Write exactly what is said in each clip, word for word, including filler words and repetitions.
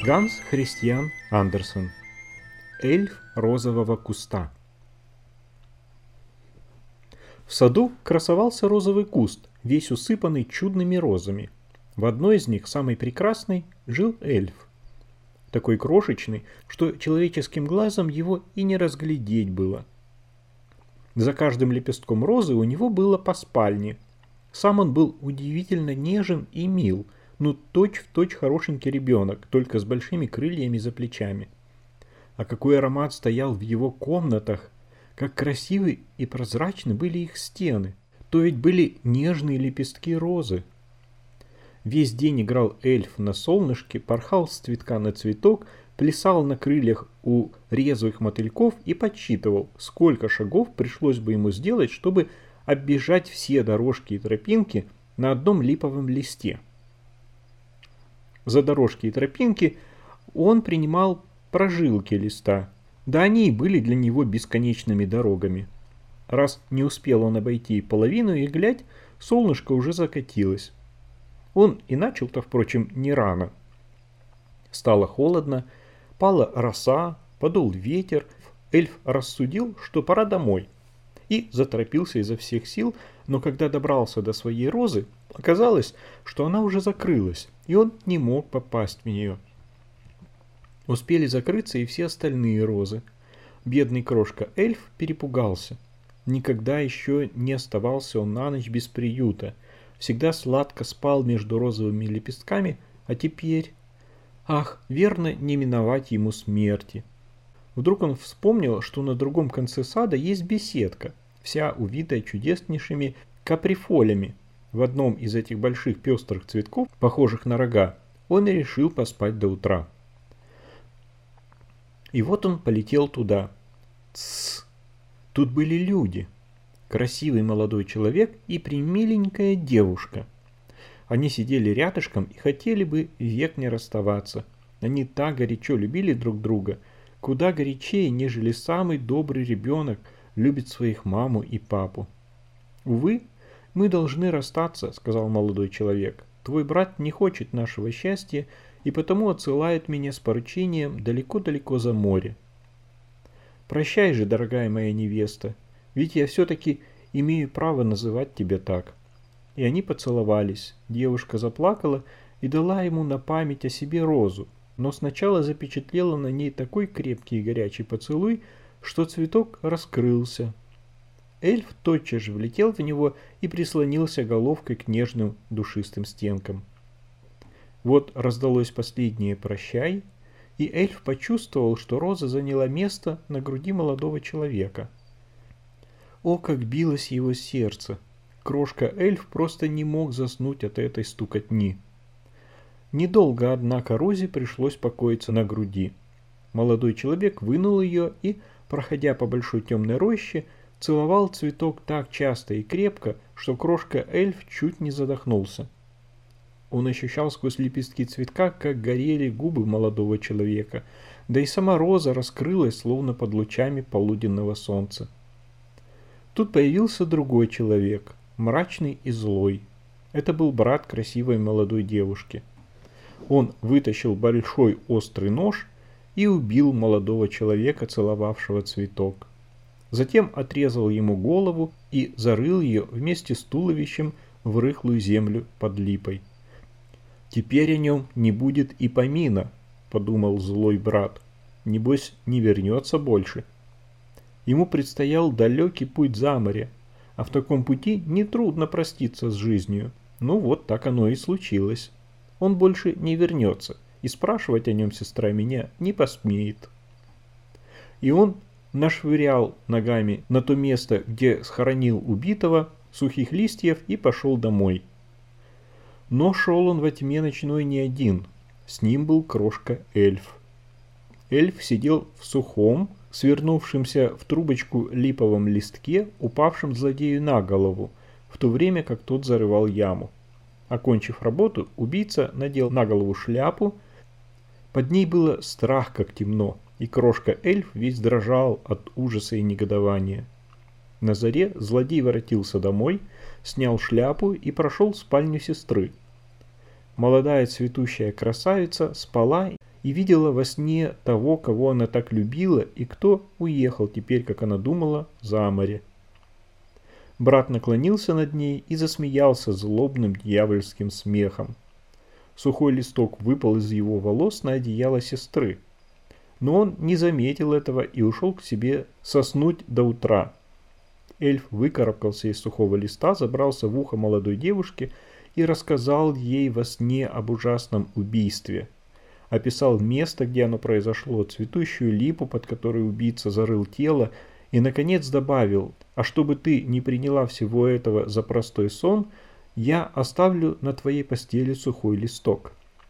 Ганс Христиан Андерсен. Эльф розового куста. В саду красовался розовый куст, весь усыпанный чудными розами. В одной из них, самой прекрасной, жил эльф. Такой крошечный, что человеческим глазом его и не разглядеть было. За каждым лепестком розы у него было по спальне. Сам он был удивительно нежен и мил, ну точь-в-точь хорошенький ребенок, только с большими крыльями за плечами. А какой аромат стоял в его комнатах, как красивы и прозрачны были их стены, то ведь были нежные лепестки розы. Весь день играл эльф на солнышке, порхал с цветка на цветок, плясал на крыльях у резвых мотыльков и подсчитывал, сколько шагов пришлось бы ему сделать, чтобы оббежать все дорожки и тропинки на одном липовом листе. За дорожки и тропинки он принимал прожилки листа, да они и были для него бесконечными дорогами. Раз не успел он обойти половину, и глядь, солнышко уже закатилось. Он и начал-то, впрочем, не рано. Стало холодно, пала роса, подул ветер. Эльф рассудил, что пора домой, и заторопился изо всех сил, но когда добрался до своей розы, оказалось, что она уже закрылась, и он не мог попасть в нее. Успели закрыться и все остальные розы. Бедный крошка-эльф перепугался. Никогда еще не оставался он на ночь без приюта. Всегда сладко спал между розовыми лепестками, а теперь... Ах, верно, не миновать ему смерти. Вдруг он вспомнил, что на другом конце сада есть беседка, вся увитая чудеснейшими каприфолями. В одном из этих больших пестрых цветков, похожих на рога, он и решил поспать до утра. И вот он полетел туда. Тссс! Тут были люди. Красивый молодой человек и премиленькая девушка. Они сидели рядышком и хотели бы век не расставаться. Они так горячо любили друг друга, куда горячее, нежели самый добрый ребенок любит своих маму и папу. «Увы, мы должны расстаться», — сказал молодой человек. «Твой брат не хочет нашего счастья и потому отсылает меня с поручением далеко-далеко за море. Прощай же, дорогая моя невеста, ведь я все-таки имею право называть тебя так». И они поцеловались. Девушка заплакала и дала ему на память о себе розу, но сначала запечатлела на ней такой крепкий и горячий поцелуй, что цветок раскрылся. Эльф тотчас же влетел в него и прислонился головкой к нежным душистым стенкам. Вот раздалось последнее «прощай», и эльф почувствовал, что роза заняла место на груди молодого человека. О, как билось его сердце! Крошка-эльф просто не мог заснуть от этой стукотни. Недолго, однако, розе пришлось покоиться на груди. Молодой человек вынул ее и, проходя по большой темной роще, целовал цветок так часто и крепко, что крошка-эльф чуть не задохнулся. Он ощущал сквозь лепестки цветка, как горели губы молодого человека, да и сама роза раскрылась, словно под лучами полуденного солнца. Тут появился другой человек, мрачный и злой. Это был брат красивой молодой девушки. Он вытащил большой острый нож и убил молодого человека, целовавшего цветок. Затем отрезал ему голову и зарыл ее вместе с туловищем в рыхлую землю под липой. «Теперь о нем не будет и помина», — подумал злой брат. «Небось, не вернется больше». Ему предстоял далекий путь за море, а в таком пути нетрудно проститься с жизнью. Ну вот так оно и случилось. Он больше не вернется, и спрашивать о нем сестра меня не посмеет. И он нашвырял ногами на то место, где схоронил убитого, сухих листьев и пошел домой. Но шел он во тьме ночной не один, с ним был крошка-эльф. Эльф сидел в сухом, свернувшемся в трубочку липовом листке, упавшем злодею на голову, в то время как тот зарывал яму. Окончив работу, убийца надел на голову шляпу. Под ней было страх, как темно, и крошка-эльф весь дрожал от ужаса и негодования. На заре злодей воротился домой, снял шляпу и прошел в спальню сестры. Молодая цветущая красавица спала и видела во сне того, кого она так любила, и кто уехал теперь, как она думала, за море. Брат наклонился над ней и засмеялся злобным дьявольским смехом. Сухой листок выпал из его волос на одеяло сестры. Но он не заметил этого и ушел к себе соснуть до утра. Эльф выкарабкался из сухого листа, забрался в ухо молодой девушки и рассказал ей во сне об ужасном убийстве. Описал место, где оно произошло, цветущую липу, под которой убийца зарыл тело, и, наконец, добавил: «А чтобы ты не приняла всего этого за простой сон, я оставлю на твоей постели сухой листок».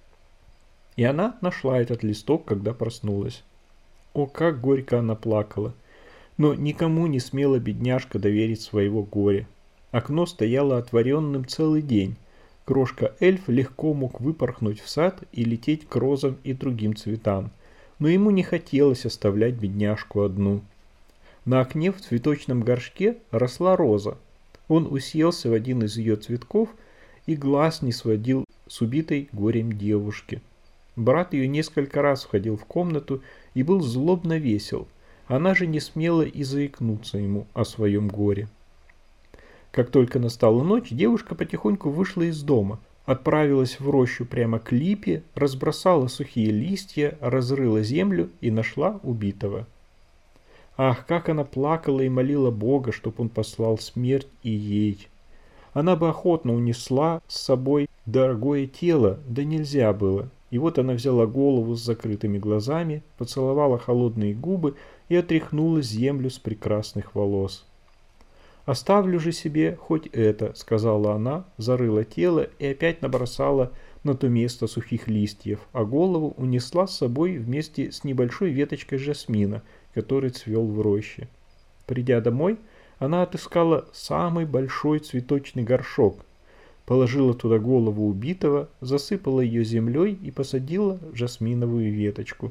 И она нашла этот листок, когда проснулась. О, как горько она плакала! Но никому не смела бедняжка доверить своего горя. Окно стояло отворенным целый день. Крошка-эльф легко мог выпорхнуть в сад и лететь к розам и другим цветам, но ему не хотелось оставлять бедняжку одну. На окне в цветочном горшке росла роза. Он уселся в один из ее цветков и глаз не сводил с убитой горем девушки. Брат ее несколько раз входил в комнату и был злобно весел. Она же не смела и заикнуться ему о своем горе. Как только настала ночь, девушка потихоньку вышла из дома, отправилась в рощу прямо к липе, разбросала сухие листья, разрыла землю и нашла убитого. Ах, как она плакала и молила Бога, чтоб он послал смерть и ей. Она бы охотно унесла с собой дорогое тело, да нельзя было. И вот она взяла голову с закрытыми глазами, поцеловала холодные губы и отряхнула землю с прекрасных волос. «Оставлю же себе хоть это», — сказала она, зарыла тело и опять набросала на то место сухих листьев, а голову унесла с собой вместе с небольшой веточкой жасмина, который цвел в роще. Придя домой, она отыскала самый большой цветочный горшок, положила туда голову убитого, засыпала ее землей и посадила жасминовую веточку.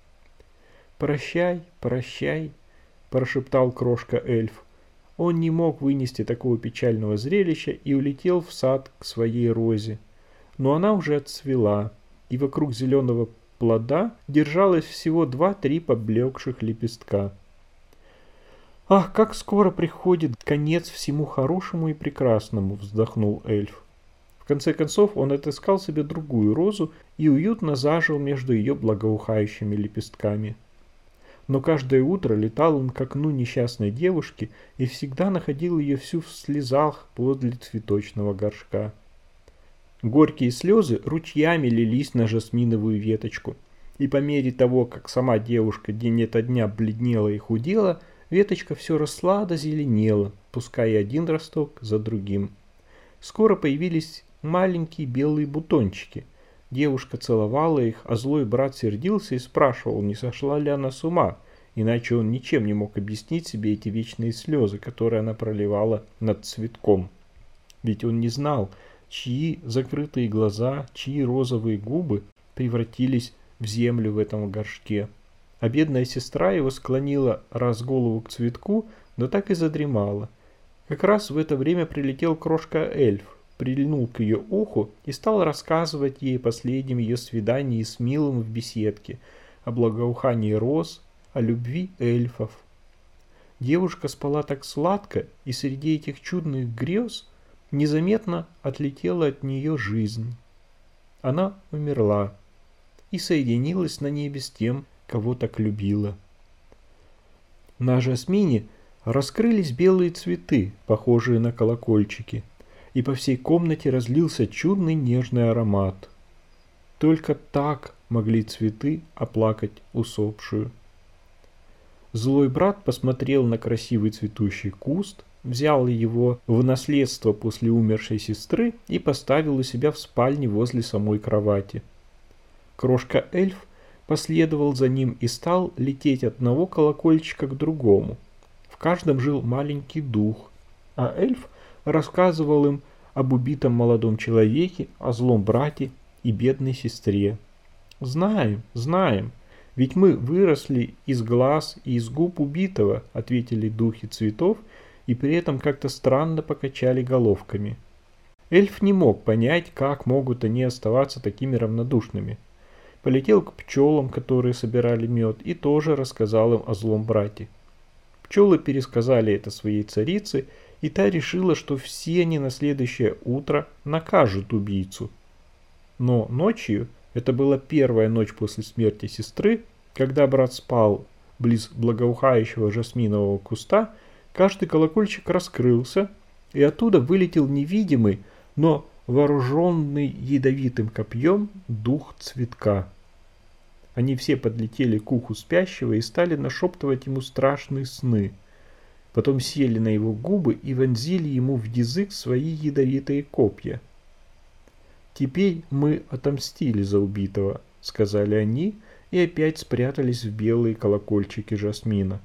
«Прощай, прощай», — прошептал крошка-эльф. Он не мог вынести такого печального зрелища и улетел в сад к своей розе. Но она уже отцвела, и вокруг зеленого плода держалось всего два-три поблекших лепестка. «Ах, как скоро приходит конец всему хорошему и прекрасному!» — вздохнул эльф. В конце концов он отыскал себе другую розу и уютно зажил между ее благоухающими лепестками. Но каждое утро летал он к окну несчастной девушки и всегда находил ее всю в слезах подле цветочного горшка. Горькие слезы ручьями лились на жасминовую веточку, и по мере того, как сама девушка день ото дня бледнела и худела, веточка все росла да зеленела, пуская один росток за другим. Скоро появились маленькие белые бутончики. Девушка целовала их, а злой брат сердился и спрашивал, не сошла ли она с ума, иначе он ничем не мог объяснить себе эти вечные слезы, которые она проливала над цветком. Ведь он не знал, чьи закрытые глаза, чьи розовые губы превратились в землю в этом горшке. А бедная сестра его склонила раз голову к цветку, но так и задремала. Как раз в это время прилетел крошка-эльф, прильнул к ее уху и стал рассказывать ей о последнем ее свидании с Милым в беседке, о благоухании роз, о любви эльфов. Девушка спала так сладко, и среди этих чудных грез незаметно отлетела от нее жизнь. Она умерла и соединилась на небе с тем, кого так любила. На жасмине раскрылись белые цветы, похожие на колокольчики, и по всей комнате разлился чудный нежный аромат. Только так могли цветы оплакать усопшую. Злой брат посмотрел на красивый цветущий куст, взял его в наследство после умершей сестры и поставил у себя в спальне возле самой кровати. Крошка-эльф последовал за ним и стал лететь от одного колокольчика к другому. В каждом жил маленький дух, а эльф рассказывал им об убитом молодом человеке, о злом брате и бедной сестре. «Знаем, знаем, ведь мы выросли из глаз и из губ убитого», — ответили духи цветов и при этом как-то странно покачали головками. Эльф не мог понять, как могут они оставаться такими равнодушными. полетел к пчелам, которые собирали мед, и тоже рассказал им о злом брате. Пчелы пересказали это своей царице, и та решила, что все они на следующее утро накажут убийцу. Но ночью, это была первая ночь после смерти сестры, когда брат спал близ благоухающего жасминового куста, каждый колокольчик раскрылся, и оттуда вылетел невидимый, но вооруженный ядовитым копьем дух цветка. Они все подлетели к уху спящего и стали нашептывать ему страшные сны. Потом сели на его губы и вонзили ему в язык свои ядовитые копья. «Теперь мы отомстили за убитого», — сказали они, и опять спрятались в белые колокольчики жасмина.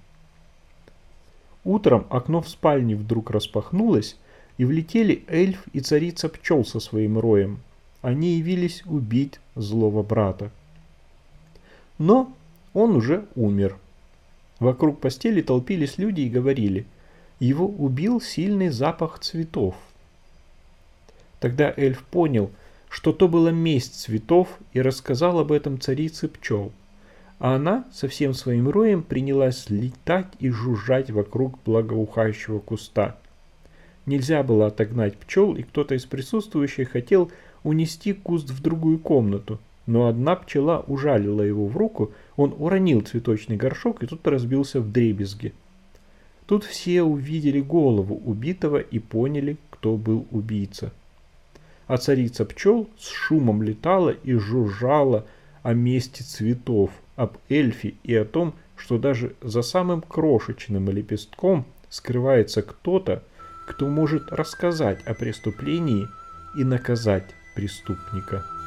Утром окно в спальне вдруг распахнулось, и влетели эльф и царица пчел со своим роем. Они явились убить злого брата. Но он уже умер. Вокруг постели толпились люди и говорили: его убил сильный запах цветов. Тогда эльф понял, что то была месть цветов, и рассказал об этом царице пчел. А она со всем своим роем принялась летать и жужжать вокруг благоухающего куста. Нельзя было отогнать пчел, и кто-то из присутствующих хотел унести куст в другую комнату. Но одна пчела ужалила его в руку, он уронил цветочный горшок, и тот разбился вдребезги. Тут все увидели голову убитого и поняли, кто был убийца. А царица пчел с шумом летала и жужжала о мести цветов, об эльфе и о том, что даже за самым крошечным лепестком скрывается кто-то, кто может рассказать о преступлении и наказать преступника.